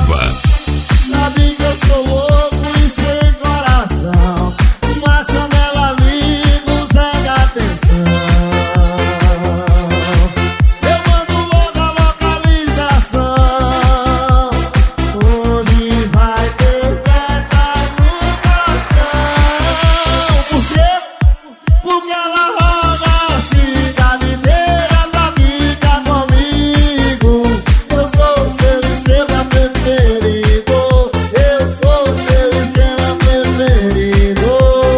Diva. Sabe que eu sou louco e sem coração, mas quando ela liga, o Zé dá atenção. Eu mando logo a localização. Hoje vai ter festa no Costão. Por quê? Porque ela roda a cidade inteira pra ficar comigo. Eu sou o seu esquema preferido. Eu sou o seu esquema preferido.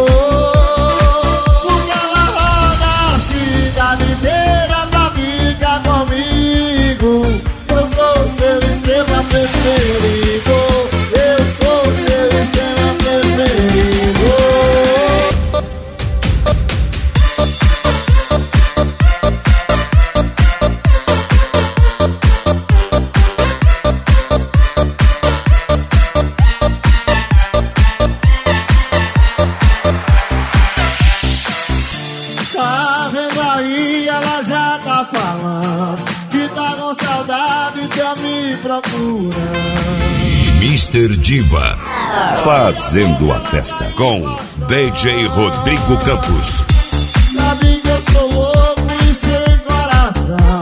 Porque ela roda a cidade inteira pra ficar comigo. Eu sou o seu esquema preferido. Eu sou o seu esquema preferido. Tá vendo aí, ela já tá falando que tá com saudade e quer me procurar. Mr. Diva. Fazendo a festa com DJ Rodrigo Campos. Sabe que eu sou louco e sem coração,